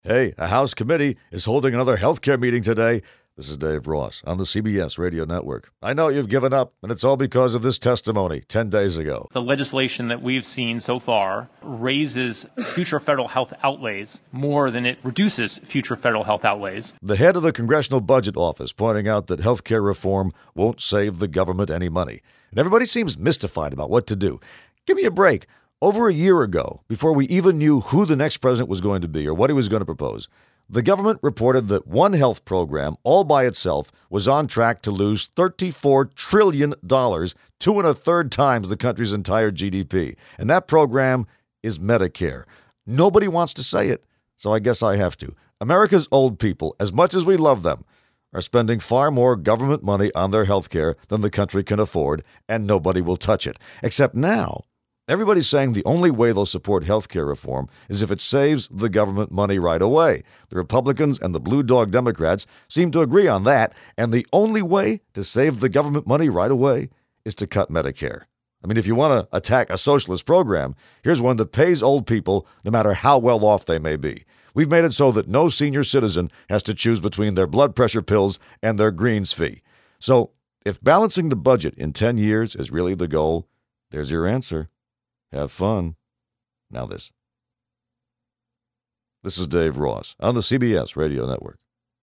Hey, a House committee is holding another healthcare meeting today. This is Dave Ross on the CBS Radio Network. I know you've given up, and it's all because of this testimony 10 days ago. The legislation that we've seen so far raises future federal health outlays more than it reduces future federal health outlays. The head of the Congressional Budget Office pointing out that healthcare reform won't save the government any money. And everybody seems mystified about what to do. Give me a break. Over a year ago, before we even knew who the next president was going to be or what he was going to propose, the government reported that one health program, all by itself, was on track to lose $34 trillion, 2 1/3 times the country's entire GDP. And that program is Medicare. Nobody wants to say it, so I guess I have to. America's old people, as much as we love them, are spending far more government money on their health care than the country can afford, and nobody will touch it. Except now, everybody's saying the only way they'll support health care reform is if it saves the government money right away. The Republicans and the Blue Dog Democrats seem to agree on that, and the only way to save the government money right away is to cut Medicare. I mean, if you want to attack a socialist program, here's one that pays old people no matter how well off they may be. We've made it so that no senior citizen has to choose between their blood pressure pills and their greens fee. So if balancing the budget in 10 years is really the goal, there's your answer. Have fun. Now this. This is Dave Ross on the CBS Radio Network.